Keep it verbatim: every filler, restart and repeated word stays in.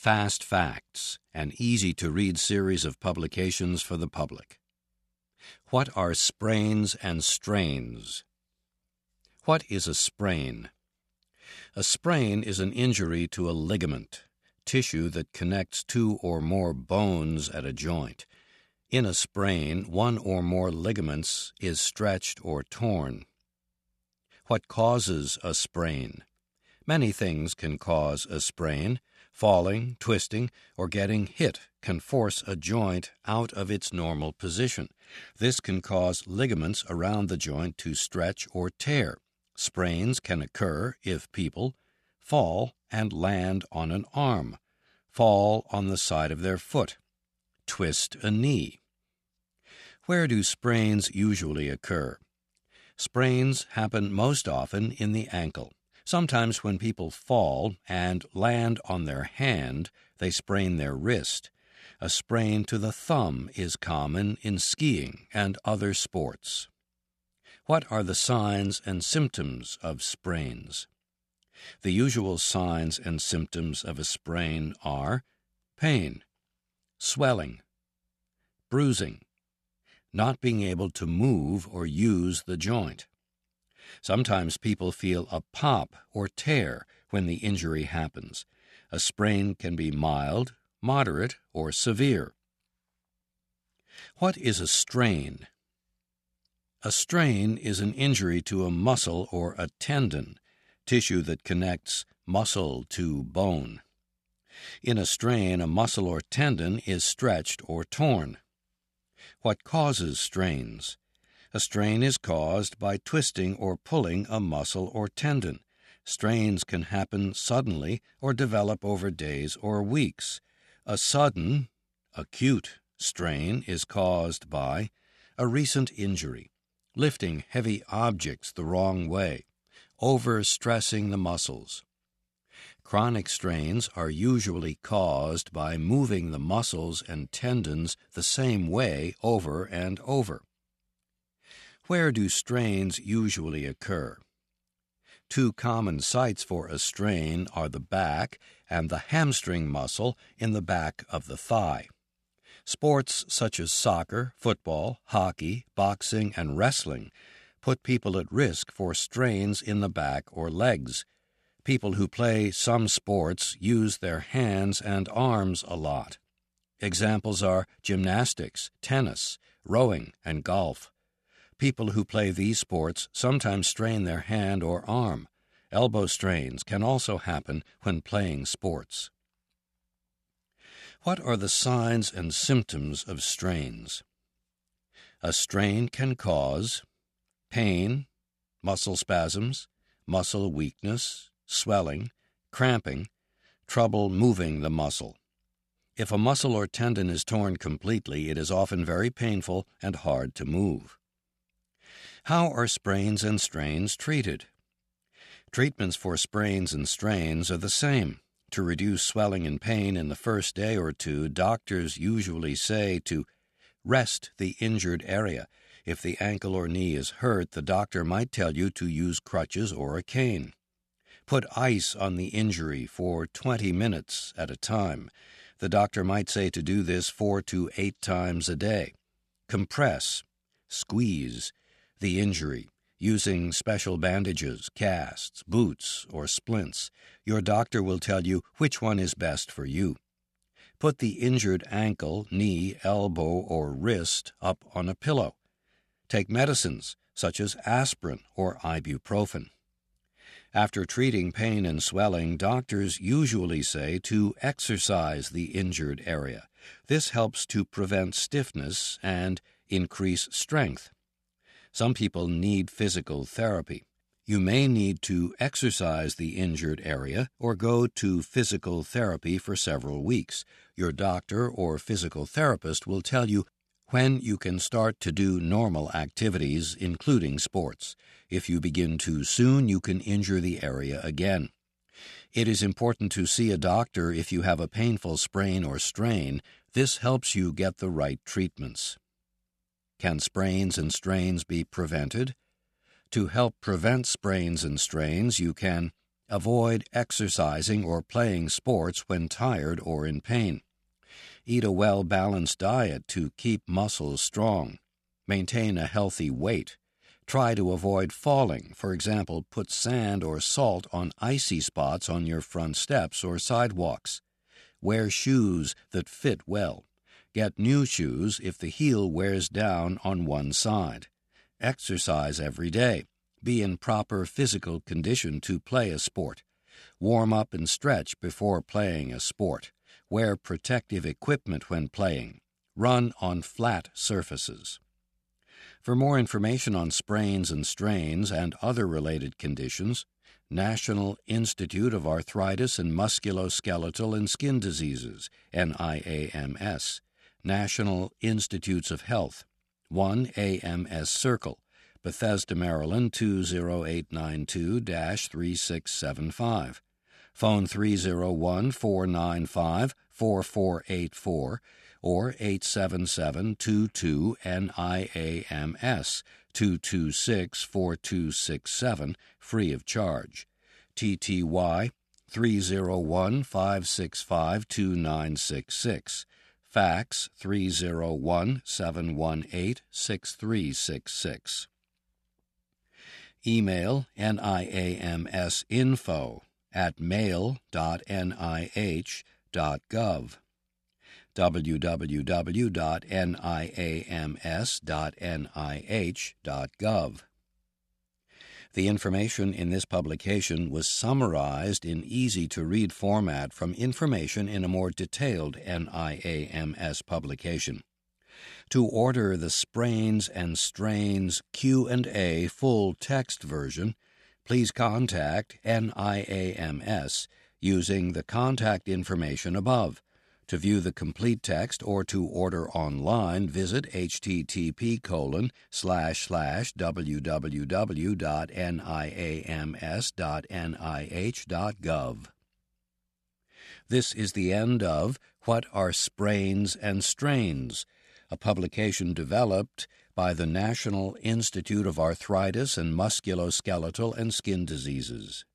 Fast Facts, an easy-to-read series of publications for the public. What are sprains and strains? What is a sprain? A sprain is an injury to a ligament, tissue that connects two or more bones at a joint. In a sprain, one or more ligaments is stretched or torn. What causes a sprain? Many things can cause a sprain. Falling, twisting, or getting hit can force a joint out of its normal position. This can cause ligaments around the joint to stretch or tear. Sprains can occur if people fall and land on an arm, fall on the side of their foot, twist a knee. Where do sprains usually occur? Sprains happen most often in the ankle. Sometimes when people fall and land on their hand, they sprain their wrist. A sprain to the thumb is common in skiing and other sports. What are the signs and symptoms of sprains? The usual signs and symptoms of a sprain are pain, swelling, bruising, not being able to move or use the joint. Sometimes people feel a pop or tear when the injury happens. A sprain can be mild, moderate, or severe. What is a strain? A strain is an injury to a muscle or a tendon, tissue that connects muscle to bone. In a strain, a muscle or tendon is stretched or torn. What causes strains? A strain is caused by twisting or pulling a muscle or tendon. Strains can happen suddenly or develop over days or weeks. A sudden, acute strain is caused by a recent injury, lifting heavy objects the wrong way, overstressing the muscles. Chronic strains are usually caused by moving the muscles and tendons the same way over and over. Where do strains usually occur? Two common sites for a strain are the back and the hamstring muscle in the back of the thigh. Sports such as soccer, football, hockey, boxing, and wrestling put people at risk for strains in the back or legs. People who play some sports use their hands and arms a lot. Examples are gymnastics, tennis, rowing, and golf. People who play these sports sometimes strain their hand or arm. Elbow strains can also happen when playing sports. What are the signs and symptoms of strains? A strain can cause pain, muscle spasms, muscle weakness, swelling, cramping, trouble moving the muscle. If a muscle or tendon is torn completely, it is often very painful and hard to move. How are sprains and strains treated? Treatments for sprains and strains are the same. To reduce swelling and pain in the first day or two, doctors usually say to rest the injured area. If the ankle or knee is hurt, the doctor might tell you to use crutches or a cane. Put ice on the injury for twenty minutes at a time. The doctor might say to do this four to eight times a day. Compress, squeeze the injury using special bandages, casts, boots, or splints. Your doctor will tell you which one is best for you. Put the injured ankle, knee, elbow, or wrist up on a pillow. Take medicines such as aspirin or ibuprofen. After treating pain and swelling, doctors usually say to exercise the injured area. This helps to prevent stiffness and increase strength. Some people need physical therapy. You may need to exercise the injured area or go to physical therapy for several weeks. Your doctor or physical therapist will tell you when you can start to do normal activities, including sports. If you begin too soon, you can injure the area again. It is important to see a doctor if you have a painful sprain or strain. This helps you get the right treatments. Can sprains and strains be prevented? To help prevent sprains and strains, you can Avoid exercising or playing sports when tired or in pain. Eat a well-balanced diet to keep muscles strong. Maintain a healthy weight. Try to avoid falling. For example, put sand or salt on icy spots on your front steps or sidewalks. Wear shoes that fit well. Get new shoes if the heel wears down on one side. Exercise every day. Be in proper physical condition to play a sport. Warm up and stretch before playing a sport. Wear protective equipment when playing. Run on flat surfaces. For more information on sprains and strains and other related conditions, National Institute of Arthritis and Musculoskeletal and Skin Diseases, N I A M S, National Institutes of Health, one A M S Circle, Bethesda, Maryland two zero eight nine two dash three six seven five. Phone three zero one, four nine five, four four eight four or eight seven seven, two two, N I A M S, two two six, four two six seven, free of charge. T T Y three zero one, five six five, two nine six six. Fax three zero one, seven one eight, six three six six. Email NIAMSinfo at mail dot N I H dot gov. w w w dot N I A M S dot N I H dot gov. The information in this publication was summarized in easy-to-read format from information in a more detailed N I A M S publication. To order the Sprains and Strains Q and A full text version, please contact N I A M S using the contact information above. To view the complete text or to order online, visit http colon slash slash www dot niams dot nih dot gov. This is the end of What Are Sprains and Strains?, a publication developed by the National Institute of Arthritis and Musculoskeletal and Skin Diseases.